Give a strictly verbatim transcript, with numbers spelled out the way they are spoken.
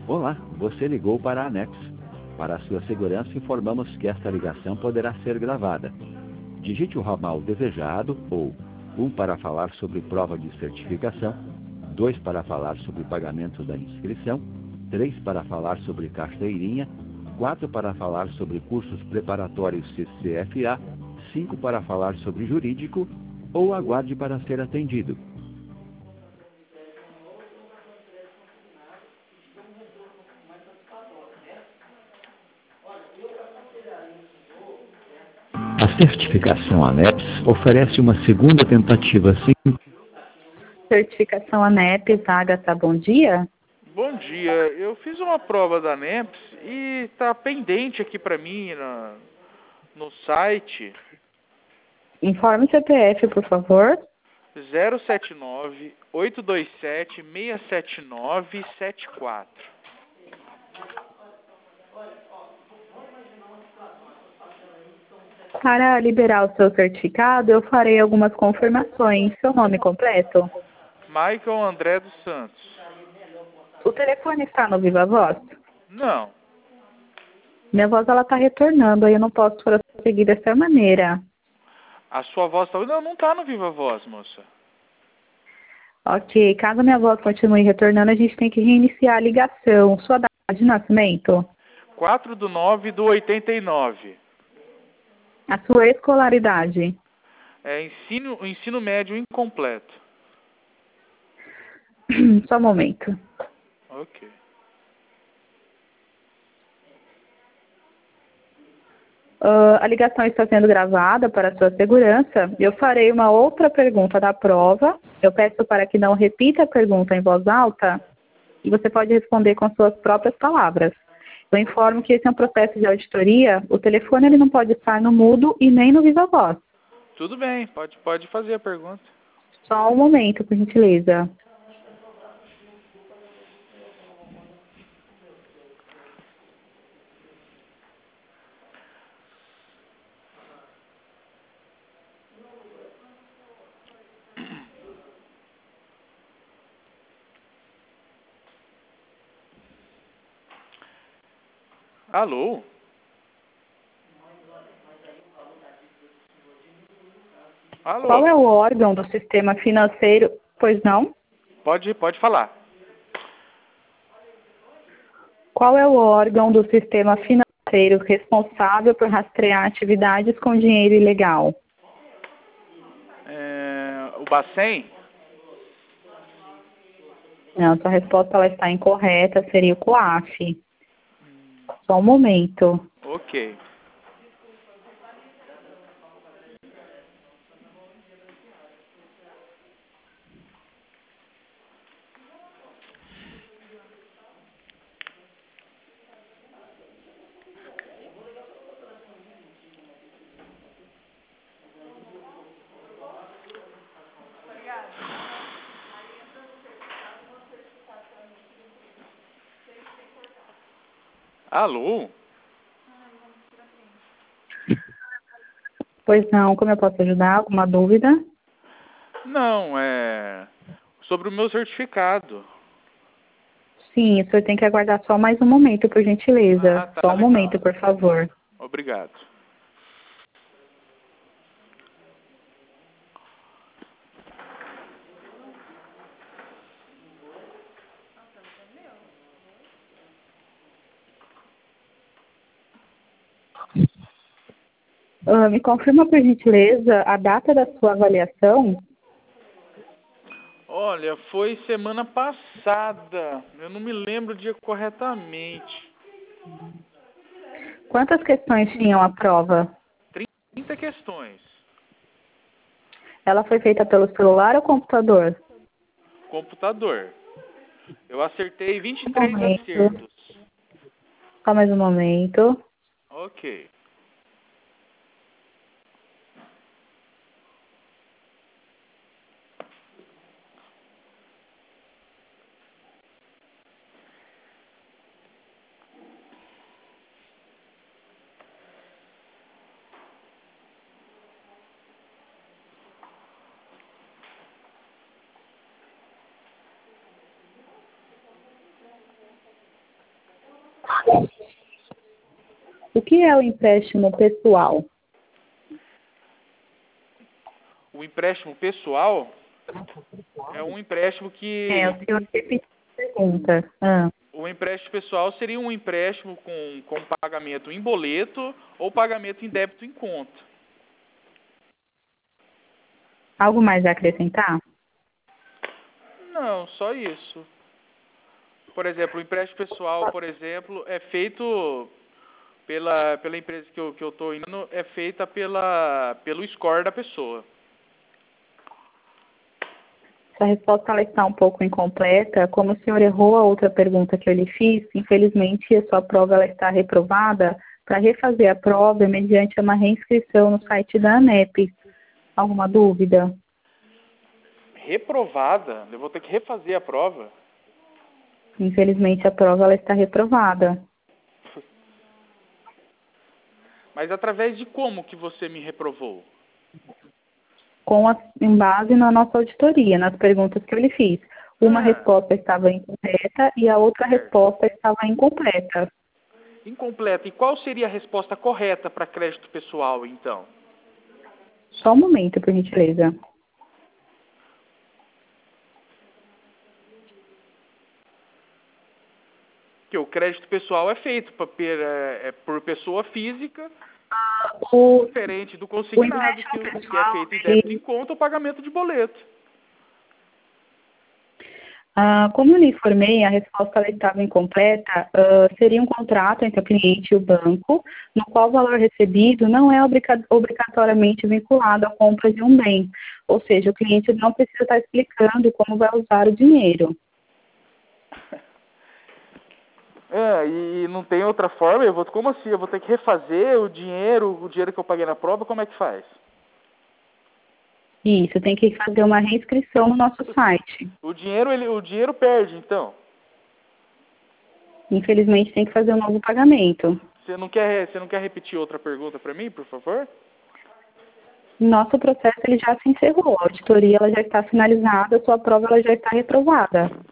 Olá, você ligou para a ANEPS. Para a sua segurança, informamos que esta ligação poderá ser gravada. Digite o ramal desejado ou um para falar sobre prova de certificação, dois para falar sobre pagamento da inscrição, três para falar sobre carteirinha, quatro para falar sobre cursos preparatórios C C F A, cinco para falar sobre jurídico ou aguarde para ser atendido. A certificação ANEPS oferece uma segunda tentativa sem... Certificação ANEPS, Agatha, bom dia. Bom dia, eu fiz uma prova da ANEPS e está pendente aqui para mim na, no site. Informe o C P F, por favor. zero sete nove, oito dois sete, seis sete nove, sete quatro. Para liberar o seu certificado, eu farei algumas confirmações. Seu nome completo? Michael André dos Santos. O telefone está no Voz? Não. Minha voz ela está retornando, aí eu não posso prosseguir dessa maneira. A sua voz está... Não, não está no Viva Voz, moça. Ok, caso minha voz continue retornando, a gente tem que reiniciar a ligação. Sua data de nascimento? quatro do nove do oitenta e nove. A sua escolaridade? É ensino, ensino médio incompleto. Só um momento. Ok. Uh, a ligação está sendo gravada para sua segurança. Eu farei uma outra pergunta da prova. Eu peço para que não repita a pergunta em voz alta e você pode responder com suas próprias palavras. Eu informo que esse é um processo de auditoria. O telefone ele não pode estar no mudo e nem no viva voz. Tudo bem, pode, pode fazer a pergunta. Só um momento, por gentileza. Alô? Alô? Qual é o órgão do sistema financeiro? Pois não? Pode, pode falar. Qual é o órgão do sistema financeiro responsável por rastrear atividades com dinheiro ilegal? É, o Bacen? Não, sua resposta ela está incorreta, seria o COAF. Só um momento. Ok. Alô? Pois não, como eu posso ajudar? Alguma dúvida? Não, é sobre o meu certificado. Sim, o senhor tem que aguardar só mais um momento, por gentileza. Ah, tá Só um legal. momento, por favor. Obrigado. Uh, me confirma, por gentileza, a data da sua avaliação? Olha, foi semana passada. Eu não me lembro o dia corretamente. Quantas questões tinham a prova? trinta questões. Ela foi feita pelo celular ou computador? Computador. Eu acertei vinte e Um três momento. acertos. Só mais um momento. Ok. O que é o empréstimo pessoal? O empréstimo pessoal é um empréstimo que... É, o senhor repetiu a pergunta. Ah. O empréstimo pessoal seria um empréstimo com, com pagamento em boleto ou pagamento em débito em conta. Algo mais a acrescentar? Não, só isso. Por exemplo, o empréstimo pessoal, por exemplo, é feito pela, pela empresa que eu que eu estou indo, é feita pela, pelo score da pessoa. Essa resposta ela está um pouco incompleta. Como o senhor errou a outra pergunta que eu lhe fiz, infelizmente a sua prova ela está reprovada. Para refazer a prova é mediante uma reinscrição no site da ANEP. Alguma dúvida? Reprovada? Eu vou ter que refazer a prova? Infelizmente a prova ela está reprovada. Mas através de como que você me reprovou? Com a, em base na nossa auditoria, nas perguntas que eu lhe fiz. Uma Ah. resposta estava incorreta e a outra resposta estava incompleta. Incompleta. E qual seria a resposta correta para crédito pessoal, então? Só um momento, por gentileza. Que o crédito pessoal é feito pra, é, é por pessoa física, O, diferente do consignado, que, pessoal, que é feito em débito ele, em conta ou pagamento de boleto. ah, como eu lhe informei, a resposta ela estava incompleta. Ah, seria um contrato entre o cliente e o banco, no qual o valor recebido não é obriga- obrigatoriamente vinculado à compra de um bem. Ou seja, o cliente não precisa estar explicando como vai usar o dinheiro. É, e não tem outra forma? Eu vou, como assim? Eu vou ter que refazer o dinheiro, o dinheiro que eu paguei na prova? Como é que faz? Isso, tem que fazer uma reinscrição no nosso site. O dinheiro, ele, o dinheiro perde, então. Infelizmente, tem que fazer um novo pagamento. Você não quer, você não quer repetir outra pergunta para mim, por favor? Nosso processo ele já se encerrou. A auditoria ela já está finalizada, a sua prova ela já está reprovada.